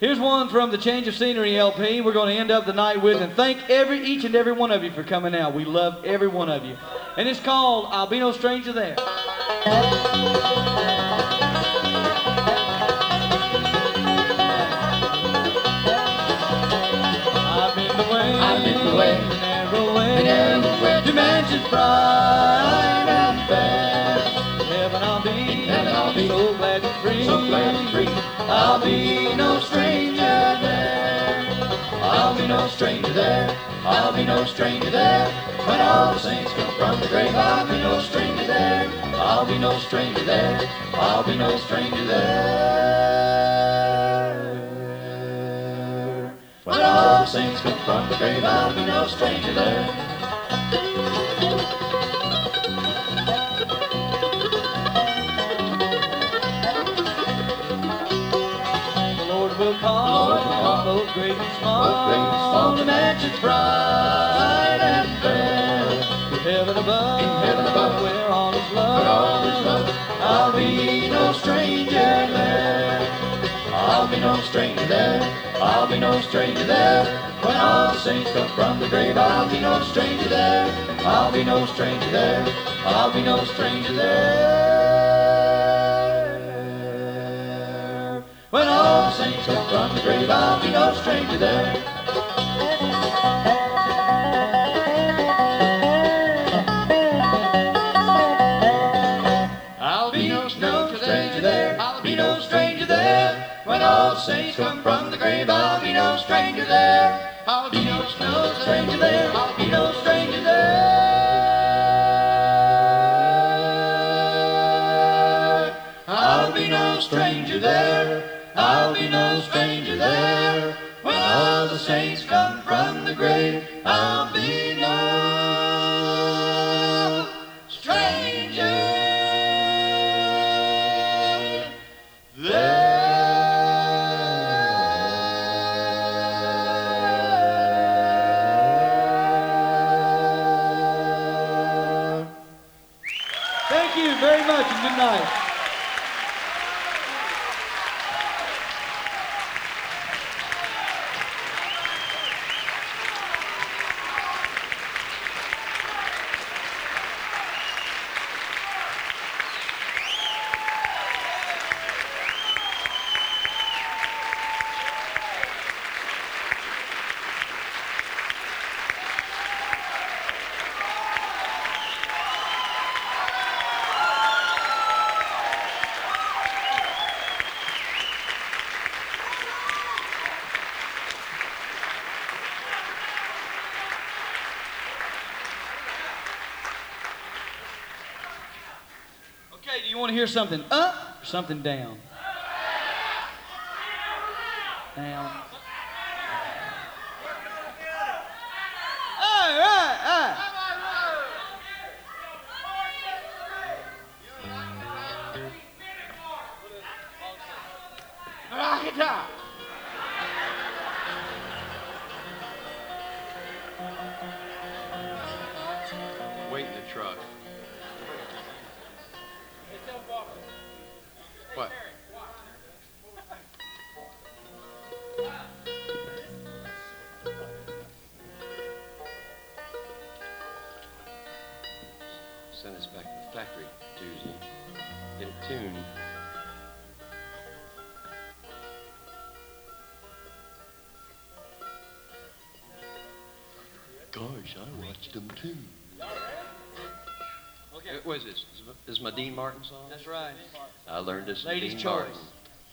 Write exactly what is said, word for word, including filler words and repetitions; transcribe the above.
Here's one from the Change of Scenery L P we're going to end up the night with, and thank every each and every one of you for coming out. We love every one of you. And it's called I'll Be No Stranger There. I've been the way, I've been the way, the narrow way, the narrow way, to mansions bright and fair. In heaven I'll be, in heaven I'll be, so glad and free, so glad and free. I'll be no stranger there. I'll be no stranger there. I'll be no stranger there. When all the saints come from the grave, I'll be no stranger there. I'll be no stranger there. I'll be no stranger there. When all the saints come from the grave, I'll be no stranger there. Will call, Lord will call both great and small, both great and small, to mansions bright and fair. In heaven above, in heaven above, where all is love, where all is love, I'll be no stranger there. I'll be no stranger there. I'll be no stranger there. When all the saints come from the grave, I'll be no stranger there. I'll be no stranger there. I'll be no stranger there. When all the saints come from the grave, I'll be no stranger there. I'll be no stranger there. I'll be no stranger there. When all the saints come from the grave, I'll be no stranger there. I'll be no stranger there. I'll be no stranger there. I'll be no stranger there. I'll be no stranger there. When all the saints come from the grave, I'll be no stranger there. Thank you very much and good night. Okay, do you want to hear something up or something down? Down. All right, all right. Rock it out. Wait in the truck. What? Send us back to the factory Tuesday. Get it tuned. Gosh, I watched them too. Okay. What is this? This is my Dean Martin song? That's right. I learned this from Ladies' Dean choice. Martin.